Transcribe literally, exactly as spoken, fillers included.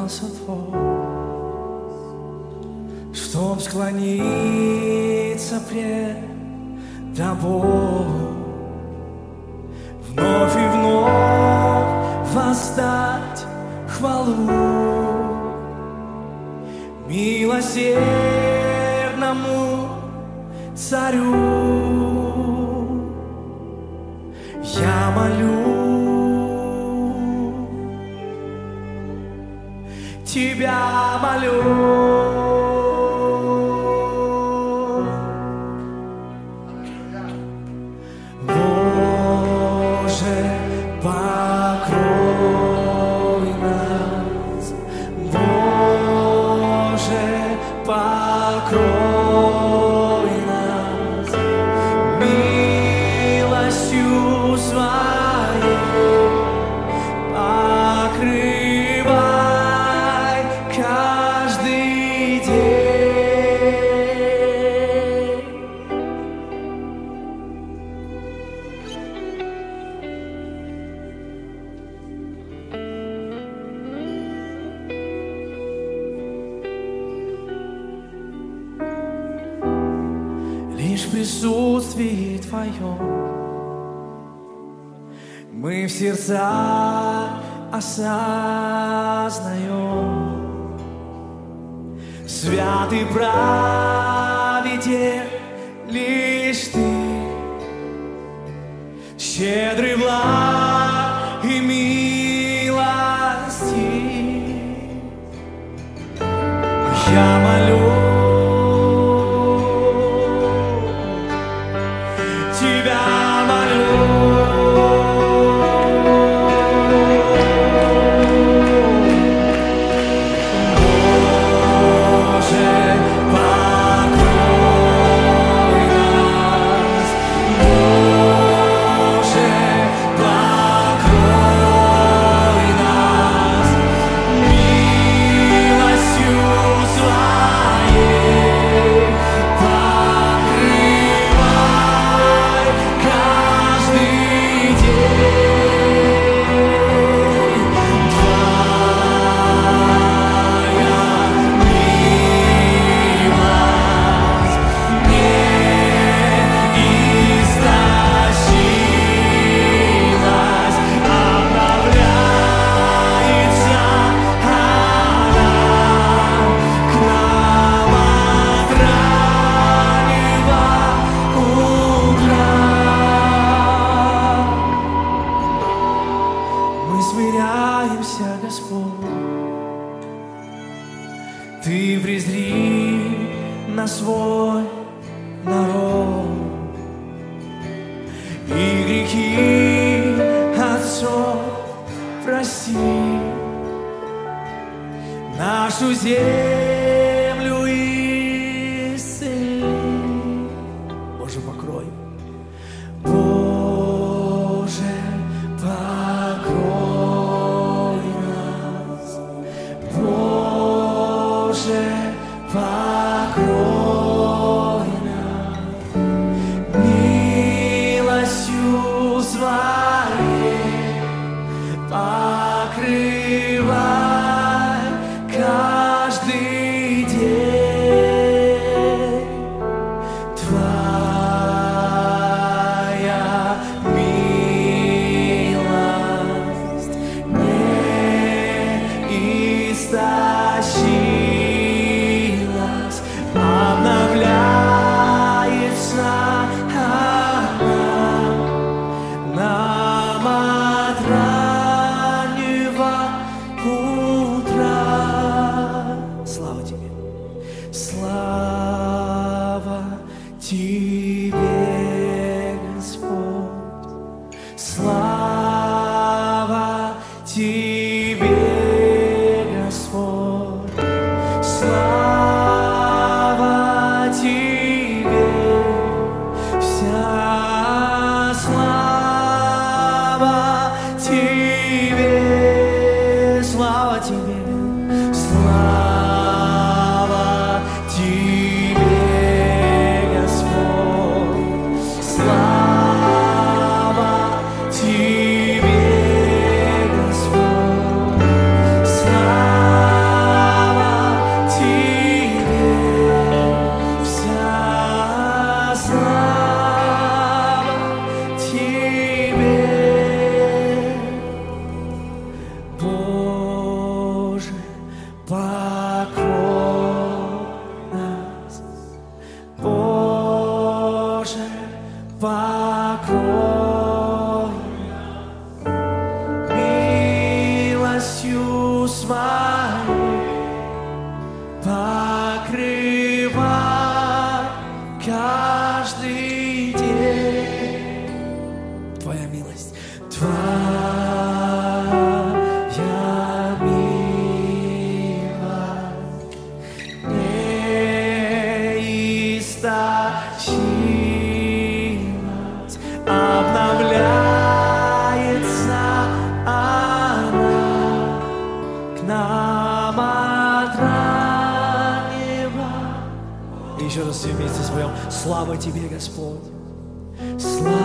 раздался твой, чтоб склониться пред тобой, вновь и вновь воздать хвалу милосердному царю. Я молю тебя, молю. Боже, покрой нас, Боже, покрой нас милостью своей, покрывай каждый день. Лишь в присутствии Твоем мы в сердцах осознаем: святый праведен лишь Ты, щедрый благ и милостив. Я молю тебя, молю. Смиряемся, Господь, Ты презри на свой народ и грехи отцов прости, нашу землю исцели. Боже, покрой. Боже, покрой нас, Боже, покрой нас милостью своей, покрывай каждый день. Твоя милость не истощилась, обновляется она нам от раннего Еще раз все вместе споем. Слава Тебе, Господь. Слава